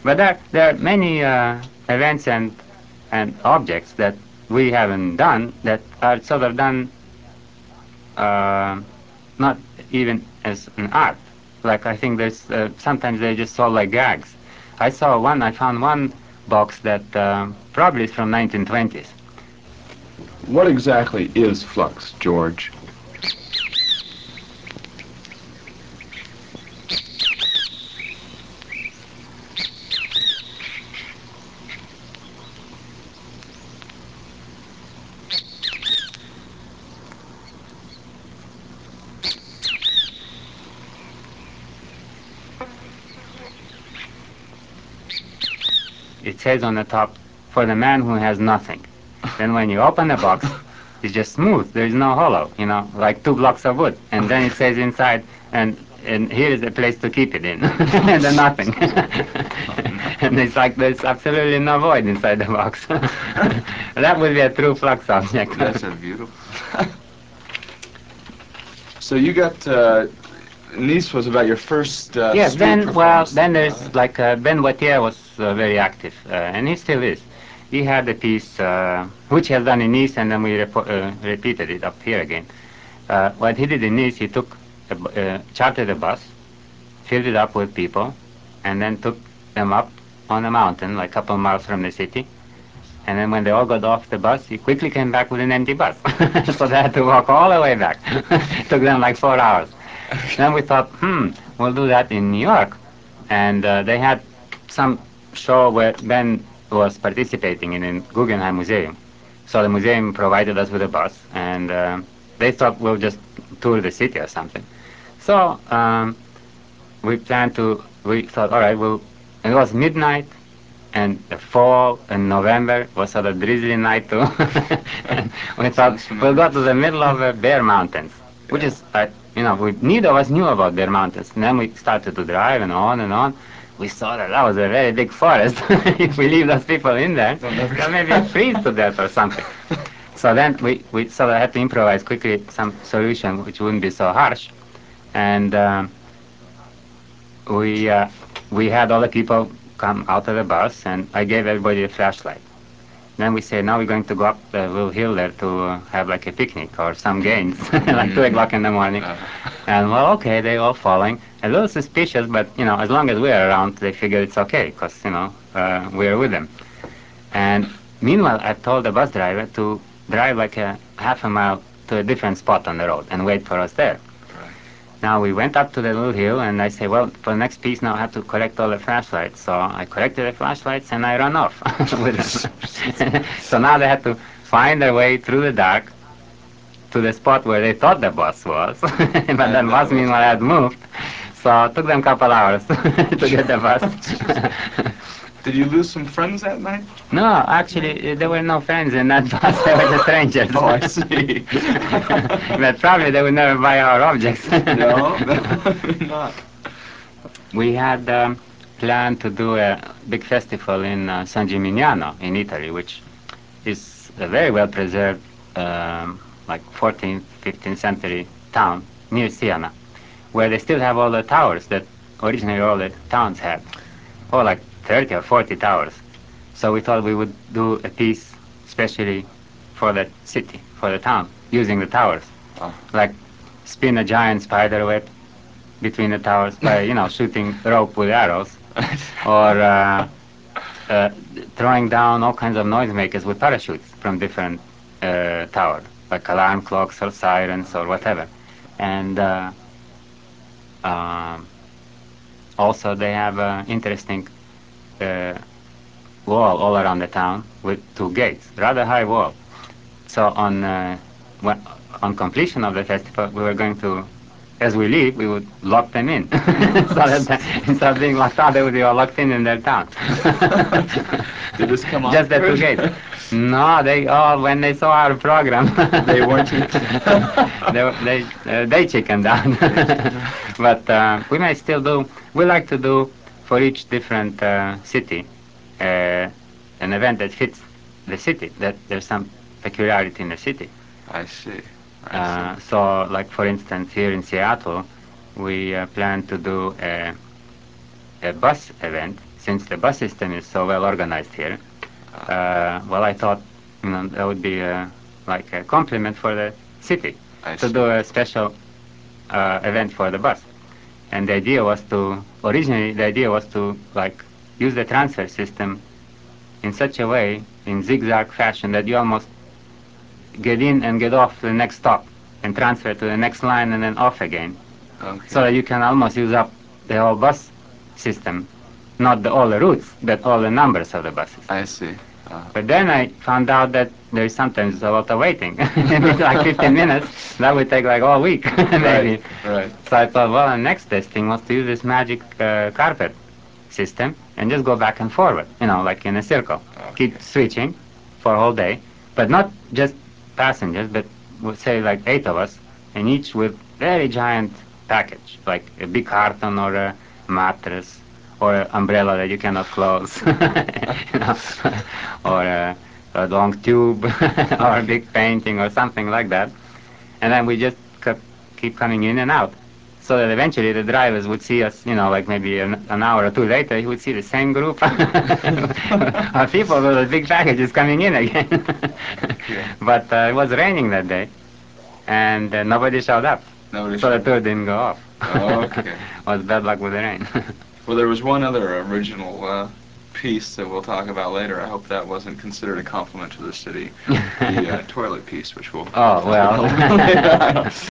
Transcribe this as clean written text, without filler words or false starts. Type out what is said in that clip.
But there are many events and objects that we haven't done that are sort of done uh, not even as an art. Like I think there's sometimes they just sold like gags. I found one box that probably is from 1920s. What exactly is flux, George? It says on the top, for the man who has nothing. Then when you open the box, it's just smooth. There is no hollow, like two blocks of wood. And then it says inside, and here is the place to keep it in. And then nothing. And it's like there's absolutely no void inside the box. That would be a true flux object. That's a beautiful. So you got Nice was about your first Yes, street performance. then there's like Ben Wattier was very active, and he still is. He had a piece which he has done in Nice, and then we repeated it up here again. What he did in Nice, he took chartered a bus, filled it up with people, and then took them up on a mountain, like a couple miles from the city. And then when they all got off the bus, he quickly came back with an empty bus. So they had to walk all the way back. Took them like 4 hours. Then we thought, we'll do that in New York. And they had some show where Ben was participating in Guggenheim Museum. So the museum provided us with a bus, and they thought we'll just tour the city or something. So we thought, all right, it was midnight, and the fall in November was sort of drizzly night too. And we thought we'll go to the middle of Bear Mountains, which is, neither of us knew about Bear Mountains. And then we started to drive and on and on. We saw that was a very big forest. If we leave those people in there, they'll maybe freeze to death or something. So then we sort of had to improvise quickly some solution which wouldn't be so harsh. And we we had all the people come out of the bus, and I gave everybody a flashlight. Then we said, now we're going to go up the little hill there to have like a picnic or some games, like 2 o'clock in the morning. And well, okay, they all following. A little suspicious, but as long as we're around, they figure it's okay because we're with them. And meanwhile, I told the bus driver to drive like a half a mile to a different spot on the road and wait for us there. Now we went up to the little hill, and I say, well, for the next piece now I have to collect all the flashlights. So I collected the flashlights and I ran off with them. So now they had to find their way through the dark to the spot where they thought the bus was. But the bus meanwhile had moved. So it took them a couple hours to get the bus. Did you lose some friends that night? No, actually, there were no friends in that bus. They were just strangers. Oh, I see. But probably they would never buy our objects. No, not. We had planned to do a big festival in San Gimignano in Italy, which is a very well preserved, like 14th, 15th century town near Siena, where they still have all the towers that originally all the towns had. Oh, like 30 or 40 towers. So we thought we would do a piece especially for the city, for the town, using the towers. Like spin a giant spider web between the towers by, shooting rope with arrows, or uh, throwing down all kinds of noisemakers with parachutes from different towers, like alarm clocks or sirens or whatever. And um, also they have interesting uh, wall all around the town with two gates, rather high wall. So on completion of the festival, we were going to, as we leave, we would lock them in. So that instead of being locked out, they would be all locked in their town. Did this come off? Just the two gates. No, they all, when they saw our program, They weren't. they chickened out. But we may still do. We like to do for each different city an event that fits the city. That there's some peculiarity in the city. I see. So, like for instance, here in Seattle, we plan to do a bus event since the bus system is so well organized here, well, I thought, that would be like a compliment for the city I to see. do a special event for the bus. And the idea was to, originally, the idea was to like use the transfer system in such a way, in zigzag fashion, that you almost get in and get off to the next stop and transfer to the next line and then off again. Okay. So that you can almost use up the whole bus system, not all the routes, but all the numbers of the buses. I see. But then I found out that there is sometimes a lot of waiting. It's like 15 minutes. That would take like all week, maybe. Right. So I thought, well, the next best thing was to use this magic carpet system and just go back and forward, like in a circle. Okay. Keep switching for a whole day, but not just passengers, but we'll say like 8 of us, and each with very giant package, like a big carton or a mattress or an umbrella that you cannot close, you know, or a long tube or a big painting or something like that. And then we just keep coming in and out. So that eventually the drivers would see us, like maybe an hour or two later, he would see the same group of people with the big packages coming in again. Okay. But it was raining that day, and nobody showed up. Nobody So the showed tour didn't go off. Okay. Was bad luck with the rain. Well, there was one other original piece that we'll talk about later. I hope that wasn't considered a compliment to the city. The toilet piece, which we'll Oh, well. talk about later.